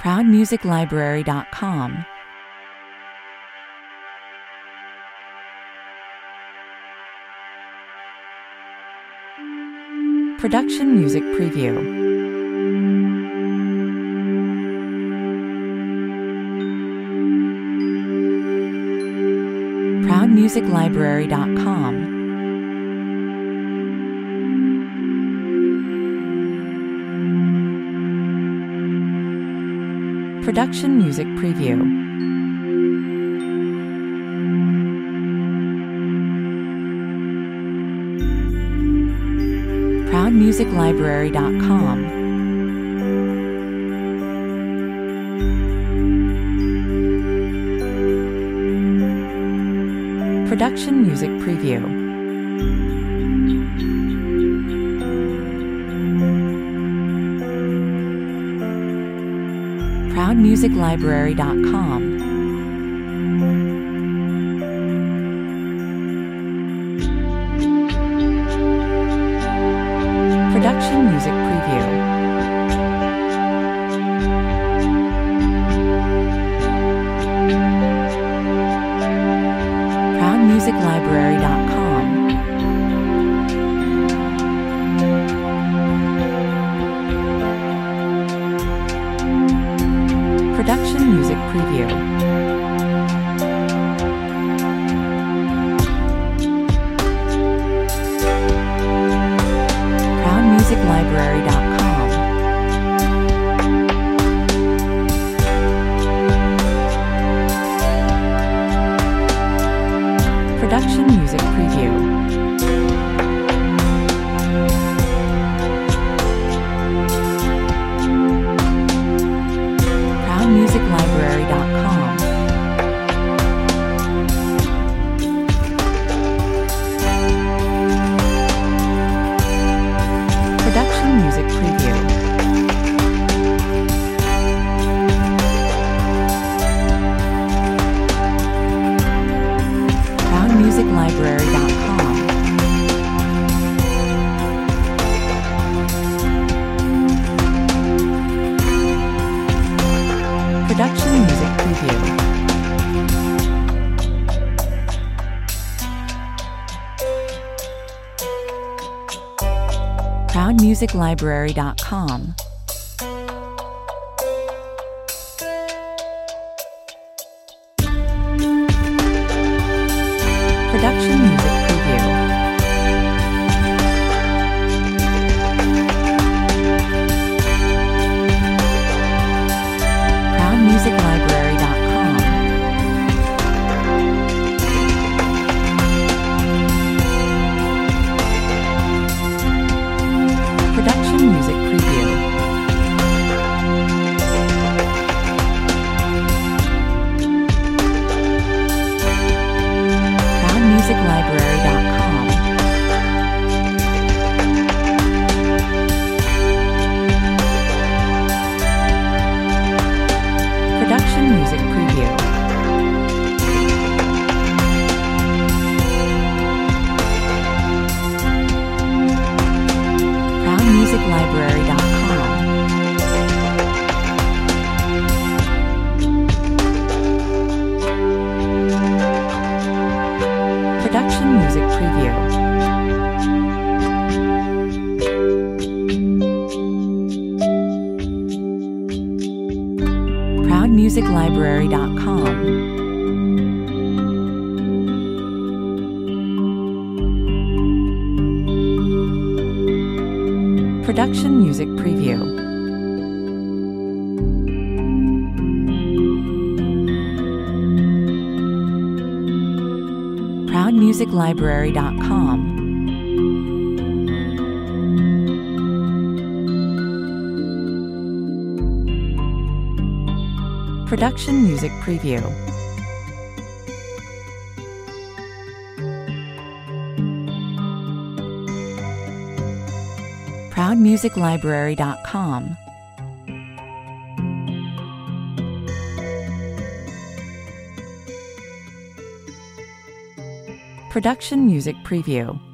ProudMusicLibrary.com. Production Music Preview. ProudMusicLibrary.com. Production Music Preview. ProudMusicLibrary.com. Production Music Preview. ProudMusicLibrary.com. Production Music Preview. ProudMusicLibrary.com. Production Music Preview. ProudMusicLibrary.com. Production Music Preview. ProudMusicLibrary.com. Production Music Preview. ProudMusicLibrary.com. Production Music Preview. ProudMusicLibrary.com. Production Music Preview. ProudMusicLibrary.com. Production Music Preview. ProudMusicLibrary.com. Production Music Preview. ProudMusicLibrary.com. Production Music Preview. ProudMusicLibrary.com. Production Music Preview. ProudMusicLibrary.com. Production Music Preview. ProudMusicLibrary.com. Production Music Preview.